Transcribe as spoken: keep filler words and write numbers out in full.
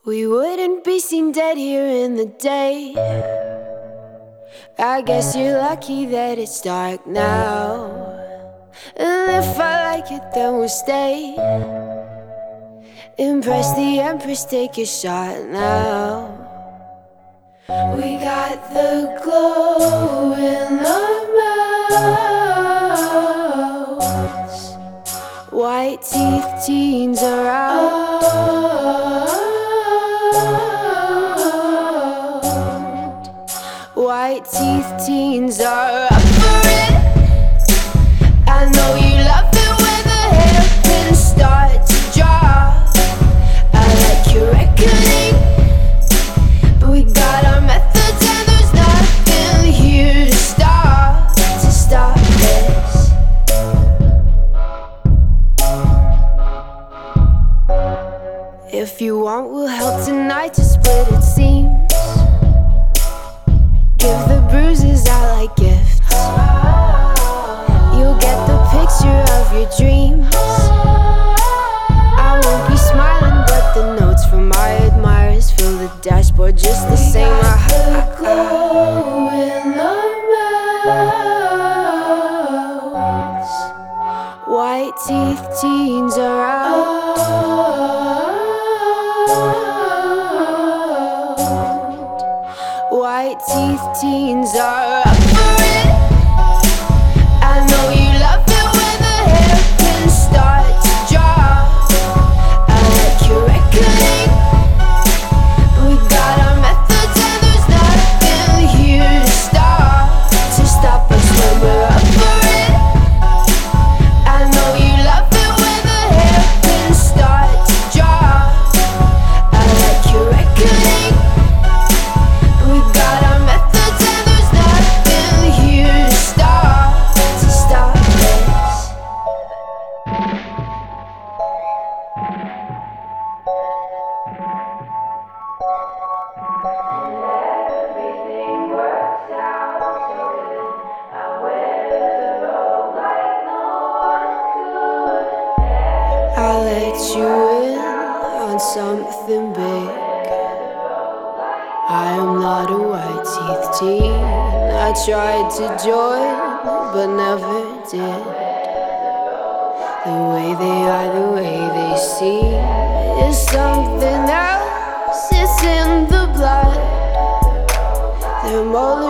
We wouldn't be seen dead here in the day. I guess you're lucky that it's dark now. And if I like it, then we'll stay. Impress the Empress, take a shot now. We got the glow in our mouths. White teeth, teens are out. White teeth, teens are up for it. I know you love it when the hairpins start to drop. I like your reckoning, but we got our methods and there's nothing here to stop, to stop this. If you want, we'll help tonight to split it seems. Give the bruises out like gifts. You'll get the picture of your dreams. I won't be smiling, but the notes from my admirers fill the dashboard just the same. We got the glow in our mouths. White teeth, teens are out. White teeth, teens are up for it. I know you love it when the hairpins start to drop. I like your reckoning, but we got our methods and there's nothing here to stop, to stop us when we're up for it. I know you love it when the hairpins start to drop. I like your reckoning. We got our methods and there's nothing here to stop, to stop this. Everything works out so good. I wear the robe like no one could. I let you in on something big. I am not a white teeth teen. I tried to join, but never did. The way they are, the way they see is something else. It's in the blood. They're molding